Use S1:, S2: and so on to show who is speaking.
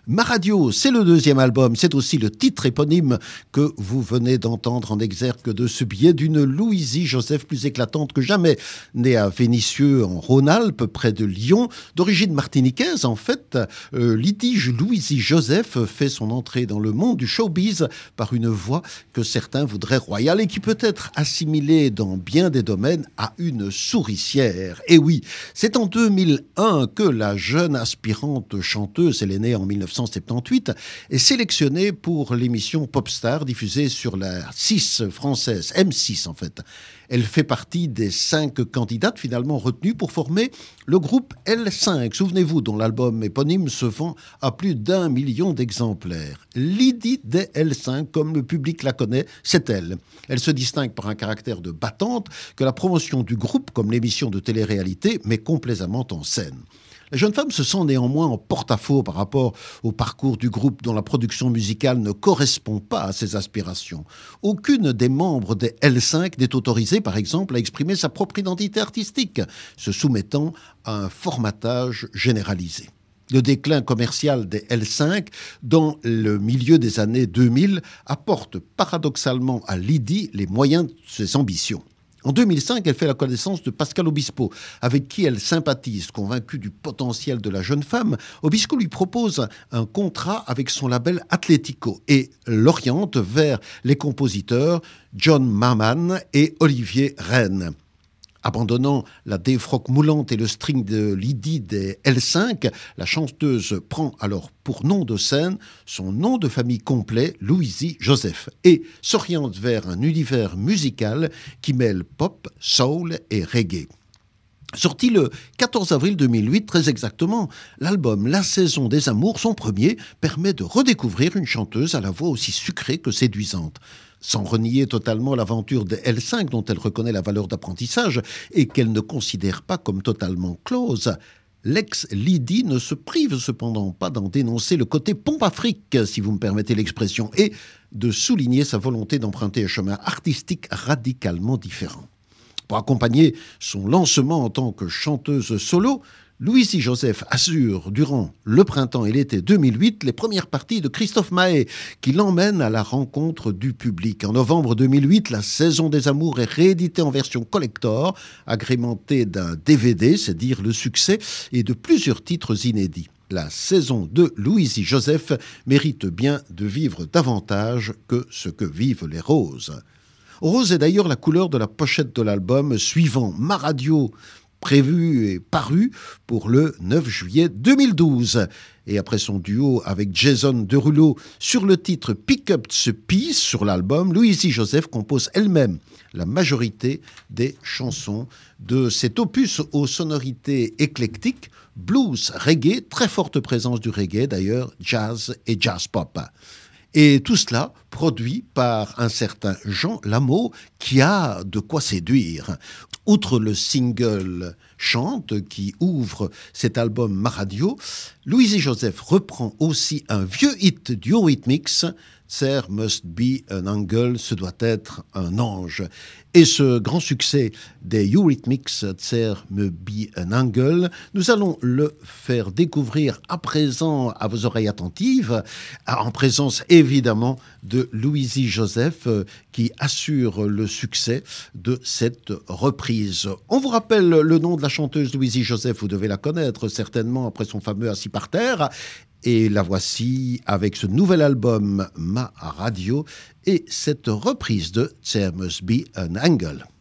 S1: Ma radio, c'est le deuxième album, c'est aussi le titre éponyme que vous venez d'entendre en exergue de ce billet d'une Louisie Joseph plus éclatante que jamais. Née à Vénissieux en Rhône-Alpes, près de Lyon, d'origine martiniquaise en fait, Litige Louisie Joseph fait son entrée dans le monde du showbiz par une voix que certains voudraient royale et qui peut être assimilée dans bien des domaines à une souricière. Et oui, c'est en 2001 que la jeune aspirante chanteuse, elle est née en 1978, est sélectionnée pour l'émission Popstar diffusée sur la 6 française, M6 en fait. Elle fait partie des 5 candidates finalement retenues pour former le groupe L5, souvenez-vous, dont l'album éponyme se vend à plus d'1 million d'exemplaires. Lydie des L5, comme le public la connaît, c'est elle. Elle se distingue par un caractère de battante que la promotion du groupe, comme l'émission de télé-réalité, met complaisamment en scène. La jeune femme se sent néanmoins en porte-à-faux par rapport au parcours du groupe dont la production musicale ne correspond pas à ses aspirations. Aucune des membres des L5 n'est autorisée, par exemple, à exprimer sa propre identité artistique, se soumettant à un formatage généralisé. Le déclin commercial des L5 dans le milieu des années 2000 apporte paradoxalement à Lydie les moyens de ses ambitions. En 2005, elle fait la connaissance de Pascal Obispo, avec qui elle sympathise. Convaincue du potentiel de la jeune femme, Obispo lui propose un contrat avec son label Atlético et l'oriente vers les compositeurs John Maman et Olivier Rennes. Abandonnant la défroque moulante et le string de Lydie des L5, la chanteuse prend alors pour nom de scène son nom de famille complet, Louisie Joseph, et s'oriente vers un univers musical qui mêle pop, soul et reggae. Sorti le 14 avril 2008, très exactement, l'album La Saison des Amours, son premier, permet de redécouvrir une chanteuse à la voix aussi sucrée que séduisante. Sans renier totalement l'aventure des L5 dont elle reconnaît la valeur d'apprentissage et qu'elle ne considère pas comme totalement close, l'ex-Lydie ne se prive cependant pas d'en dénoncer le côté pompe-afrique, si vous me permettez l'expression, et de souligner sa volonté d'emprunter un chemin artistique radicalement différent. Pour accompagner son lancement en tant que chanteuse solo, Louisie Joseph assure durant le printemps et l'été 2008 les premières parties de Christophe Maé qui l'emmène à la rencontre du public. En novembre 2008, La Saison des Amours est rééditée en version collector, agrémentée d'un DVD, c'est dire le succès, et de plusieurs titres inédits. La saison de Louisie Joseph mérite bien de vivre davantage que ce que vivent les roses. Rose est d'ailleurs la couleur de la pochette de l'album suivant, Ma Radio, prévu et paru pour le 9 juillet 2012. Et après son duo avec Jason Derulo sur le titre Pick Up the Piece sur l'album, Louisie Joseph compose elle-même la majorité des chansons de cet opus aux sonorités éclectiques, blues, reggae, très forte présence du reggae d'ailleurs, jazz et jazz pop. Et tout cela produit par un certain Jean Lameau qui a de quoi séduire. Outre le single Chante qui ouvre cet album Ma Radio, Louisie Joseph reprend aussi un vieux hit du Eurythmics, There Must Be an Angel, ce doit être un ange. Et ce grand succès des Eurythmics, There Must Be an Angel, nous allons le faire découvrir à présent à vos oreilles attentives, en présence évidemment de Louisie Joseph qui assure le succès de cette reprise. On vous rappelle le nom de la chanteuse Louisie Joseph, vous devez la connaître certainement après son fameux Assis par terre. Et la voici avec ce nouvel album Ma Radio et cette reprise de There Must Be an Angle.